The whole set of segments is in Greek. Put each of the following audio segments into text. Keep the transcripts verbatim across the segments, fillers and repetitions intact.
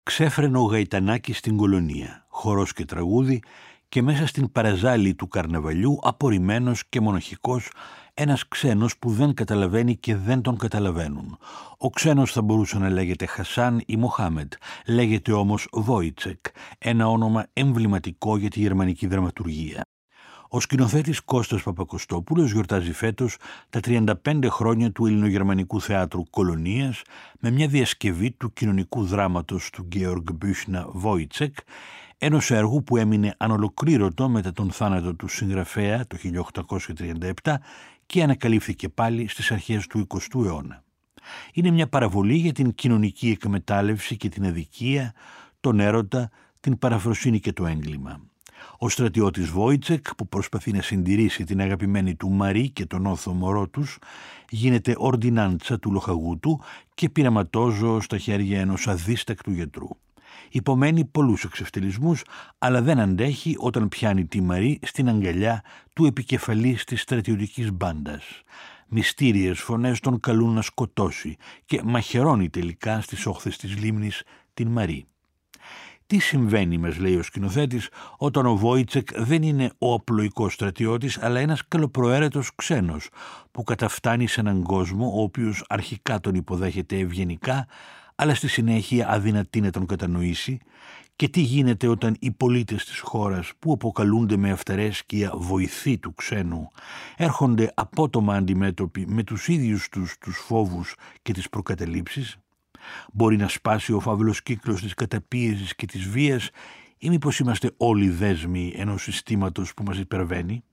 Ξέφρενο γαϊτανάκι στην κολονία, χορός και τραγούδι, και μέσα στην παραζάλη του καρναβαλιού, απορριμμένος και μοναχικός, ένας ξένος που δεν καταλαβαίνει και δεν τον καταλαβαίνουν. Ο ξένος θα μπορούσε να λέγεται Χασάν ή Μοχάμεντ, λέγεται όμως Βόιτσεκ, ένα όνομα εμβληματικό για τη γερμανική δραματουργία. Ο σκηνοθέτης Κώστας Παπακοστόπουλος γιορτάζει φέτος τα τριάντα πέντε χρόνια του ελληνογερμανικού θεάτρου Κολονίας με μια διασκευή του κοινωνικού δράματος του Γκέοργ Μπούσνα Βόιτσεκ, ενός έργου που έμεινε ανολοκλήρωτο μετά τον θάνατο του συγγραφέα το χίλια οκτακόσια τριάντα επτά και ανακαλύφθηκε πάλι στις αρχές του εικοστού αιώνα. Είναι μια παραβολή για την κοινωνική εκμετάλλευση και την αδικία, τον έρωτα, την παραφροσύνη και το έγκλημα. Ο στρατιώτης Βόιτσεκ, που προσπαθεί να συντηρήσει την αγαπημένη του Μαρή και τον όθο μωρό τους, γίνεται ορντινάντσα του λοχαγού του και πειραματόζωο στα χέρια ενός αδίστακτου γιατρού. Υπομένει πολλούς εξευτελισμούς, αλλά δεν αντέχει όταν πιάνει τη Μαρή στην αγκαλιά του επικεφαλής της στρατιωτικής μπάντας. Μυστήριες φωνές τον καλούν να σκοτώσει και μαχαιρώνει τελικά στις όχθες της λίμνης την Μαρή. Τι συμβαίνει, μας λέει ο σκηνοθέτης, όταν ο Βόιτσεκ δεν είναι ο απλοϊκός στρατιώτης, αλλά ένας καλοπροαίρετος ξένος που καταφτάνει σε έναν κόσμο ο οποίος αρχικά τον υποδέχεται ευγενικά, αλλά στη συνέχεια αδυνατεί να τον κατανοήσει, και τι γίνεται όταν οι πολίτες της χώρας, που αποκαλούνται με αυταρέσκεια βοηθοί του ξένου, έρχονται απότομα αντιμέτωποι με τους ίδιους τους τους φόβους και τις προκαταλήψεις. Μπορεί να σπάσει ο φαύλος κύκλος της καταπίεσης και της βίας, ή μήπως είμαστε όλοι δέσμοι ενός συστήματος που μας υπερβαίνει?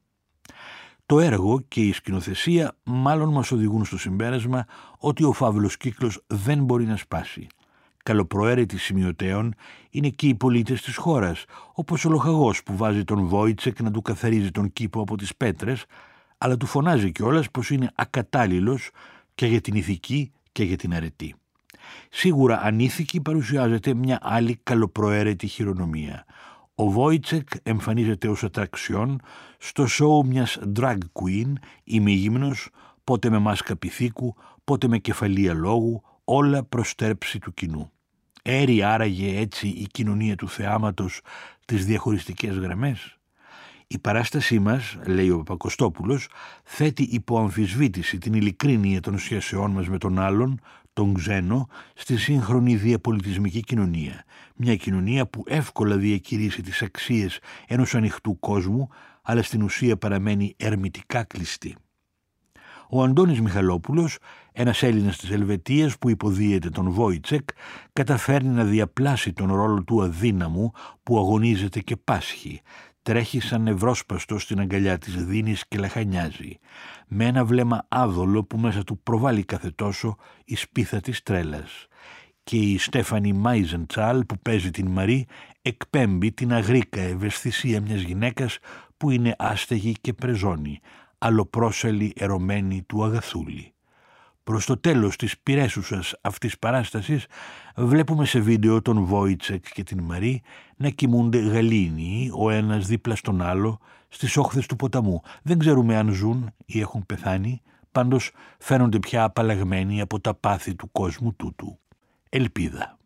Το έργο και η σκηνοθεσία μάλλον μας οδηγούν στο συμπέρασμα ότι ο φαύλος κύκλος δεν μπορεί να σπάσει. Καλοπροαίρετοι σημειωτέων είναι και οι πολίτες της χώρας, όπως ο λοχαγός που βάζει τον Βόιτσεκ να του καθαρίζει τον κήπο από τις πέτρες, αλλά του φωνάζει κιόλας πως είναι ακατάλληλος και για την ηθική και για την αρετή. Σίγουρα ανήθικη παρουσιάζεται μια άλλη καλοπροαίρετη χειρονομία. Ο Βόιτσεκ εμφανίζεται ως ατραξιόν στο σόου μιας drag queen, ημίγυμνος, πότε με μάσκα πυθίκου, πότε με κεφαλία λόγου, όλα προς τέρψη του κοινού. Έρει άραγε έτσι η κοινωνία του θεάματος τις διαχωριστικές γραμμές? Η παράστασή μας, λέει ο Παπακοστόπουλος, θέτει υπό αμφισβήτηση την ειλικρίνεια των σχέσεών μας με τον άλλον, τον ξένο, στη σύγχρονη διαπολιτισμική κοινωνία. Μια κοινωνία που εύκολα διακηρύσει τις αξίες ενός ανοιχτού κόσμου, αλλά στην ουσία παραμένει ερμητικά κλειστή. Ο Αντώνης Μιχαλόπουλος, ένας Έλληνας της Ελβετίας που υποδίεται τον Βόιτσεκ, καταφέρνει να διαπλάσει τον ρόλο του αδύναμου που αγωνίζεται και πάσχει. Τρέχει σαν νευρόσπαστο στην αγκαλιά της δίνης και λαχανιάζει, με ένα βλέμμα άδολο που μέσα του προβάλλει κάθε τόσο η σπίθα της τρέλας. Και η Στέφανη Μάιζεντσάλ που παίζει την Μαρή εκπέμπει την αγρίκα ευαισθησία μιας γυναίκας που είναι άστεγη και πρεζώνη, αλλοπρόσελη ερωμένη του αγαθούλη. Προς το τέλος της πυρέσουσας αυτής παράστασης βλέπουμε σε βίντεο τον Βόιτσεκ και την Μαρή να κοιμούνται γαλήνιοι ο ένας δίπλα στον άλλο στις όχθες του ποταμού. Δεν ξέρουμε αν ζουν ή έχουν πεθάνει, πάντως φαίνονται πια απαλλαγμένοι από τα πάθη του κόσμου τούτου. Ελπίδα.